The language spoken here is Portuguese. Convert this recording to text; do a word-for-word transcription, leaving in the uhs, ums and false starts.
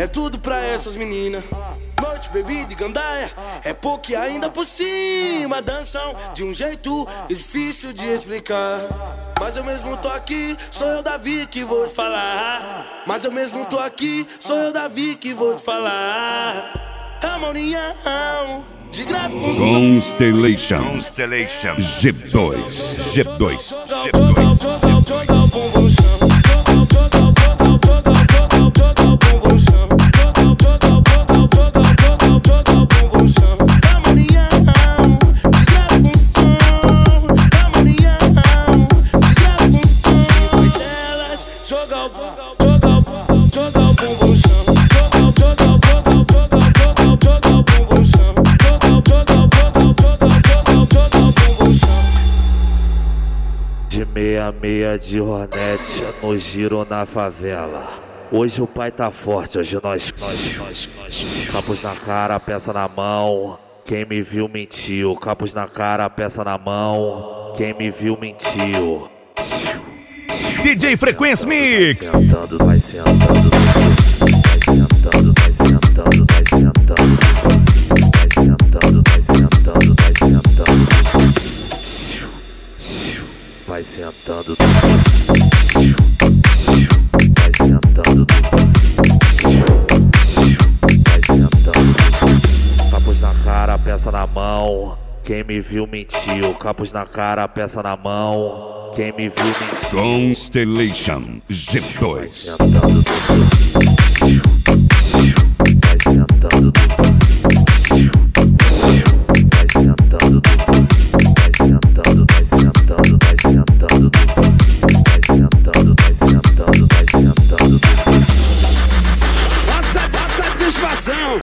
é tudo pra essas meninas. Noite, bebida e gandaia, é pouco e ainda por cima. Dançam de um jeito difícil de explicar. Mas eu mesmo tô aqui, sou eu, Davi, que vou te falar. Mas eu mesmo tô aqui, sou eu, Davi, que vou te falar. É uma união de grave com Constellation. Constellation. G dois. G dois. G Joga o dois. bumbum no chão. Joga o bumbum no chão. Joga o bumbum no chão. É uma união de grave com som. É uma união de grave com som. Faz elas joga o bumbum, joga o bumbum no chão. Joga o bumbum no chão. De meia meia de Hornet no giro na favela. Hoje o pai tá forte, hoje nós, nós, nós, nós. Capuz na cara, peça na mão. Quem me viu mentiu. Capuz na cara, peça na mão. Quem me viu mentiu. D J Frequência Mix. Vai sentando, vai sentando, vai sentando, vai sentando, vai sentando, vai sentando, vai sentando, vai sentando. Vai sentando, vai sentando, vai sentando. Capuz na cara, peça na mão. Quem me viu mentiu. Capuz na cara, peça na mão. Quem me viu mentiu. Constellation G Vai dois. sentando, vai sentando, vai sentando, vai sentando, vai sentando, vai sentando, vai sentando, vai sentando, vai sentando. Satisfação.